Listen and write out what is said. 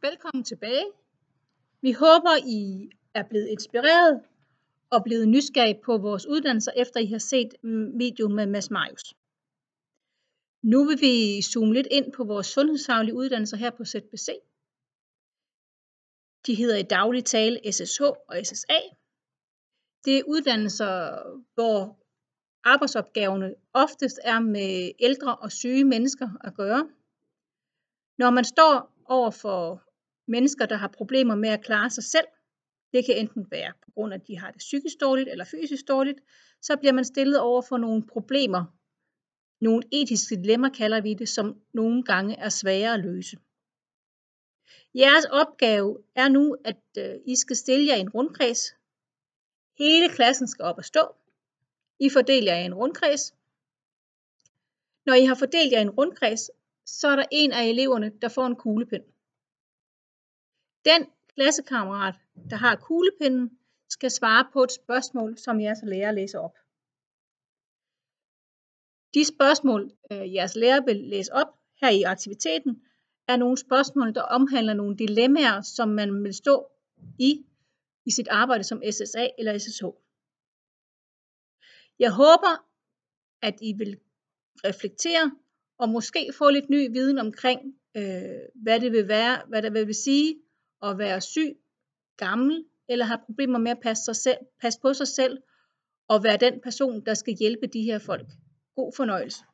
Velkommen tilbage. Vi håber, I er blevet inspireret og blevet nysgerrige på vores uddannelser, efter I har set videoen med Mads Marius. Nu vil vi zoome lidt ind på vores sundhedsfaglige uddannelser her på ZBC. De hedder i daglig tale SSH og SSA. Det er uddannelser, hvor arbejdsopgaverne oftest er med ældre og syge mennesker at gøre. Når man står over for mennesker, der har problemer med at klare sig selv, det kan enten være på grund af, at de har det psykisk dårligt eller fysisk dårligt, så bliver man stillet over for nogle problemer, nogle etiske dilemmaer kalder vi det, som nogle gange er svære at løse. Jeres opgave er nu, at I skal stille jer i en rundkreds. Hele klassen skal op og stå. I fordeler jer i en rundkreds. Når I har fordelt jer i en rundkreds, så er der en af eleverne, der får en kuglepen. Den klassekammerat, der har kuglepinden, skal svare på et spørgsmål, som jeres lærer læser op. De spørgsmål, jeres lærer vil læse op her i aktiviteten, er nogle spørgsmål, der omhandler nogle dilemmaer, som man vil stå i sit arbejde som SSA eller SSH. Jeg håber, at I vil reflektere og måske få lidt ny viden omkring, hvad det vil sige at være syg, gammel eller have problemer med at passe på sig selv og være den person, der skal hjælpe de her folk. God fornøjelse.